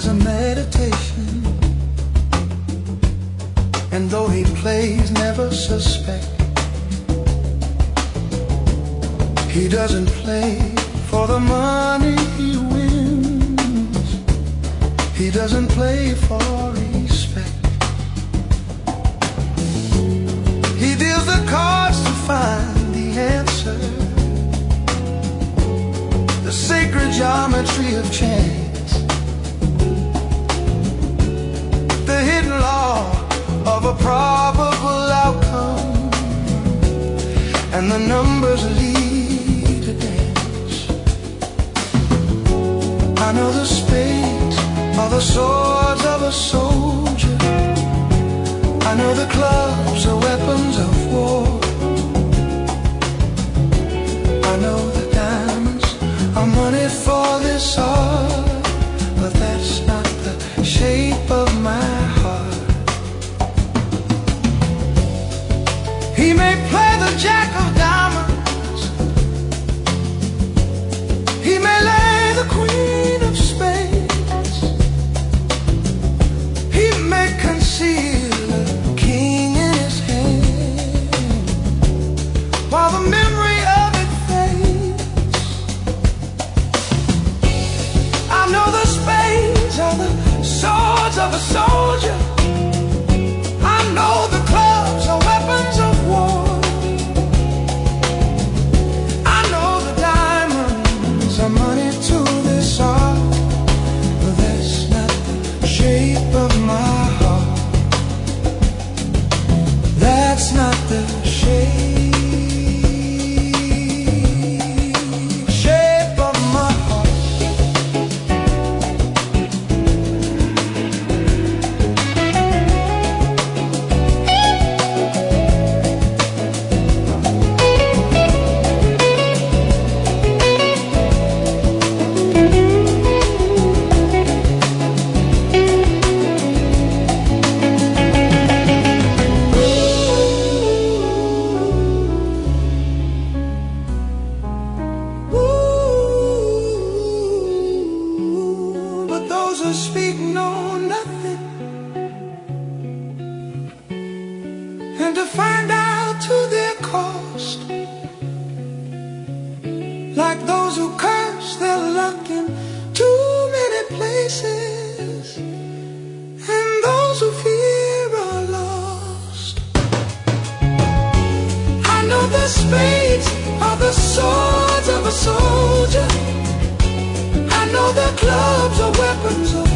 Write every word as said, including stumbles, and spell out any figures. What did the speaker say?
has a meditation, and though he plays, never suspect. He doesn't play for the money he wins. He doesn't play for respect. He deals the cards to find the answer, the sacred geometry of chance, the hidden law of a probable outcome, and the numbers lead a dance. I know the spades are the swords of a soldier. I know the clubs are weapons of war. I know the diamonds are money for this art, but that's not the shape of my heart. He may play the jack of diamonds, he may lay the queen of spades, he may conceal a king in his hand while the memory of it fades. I know the spades are the swords of a soldier. I know the clubs are weapons of war. I know the diamonds are money to this art, but that's not the shape of my heart. That's not the shape, shape of my heart. Speak know nothing, and to find out to their cost, like those who curse their luck in too many places, and those who fear are lost. I know the spades are the swords of a soldier. I know the clubs are weapons of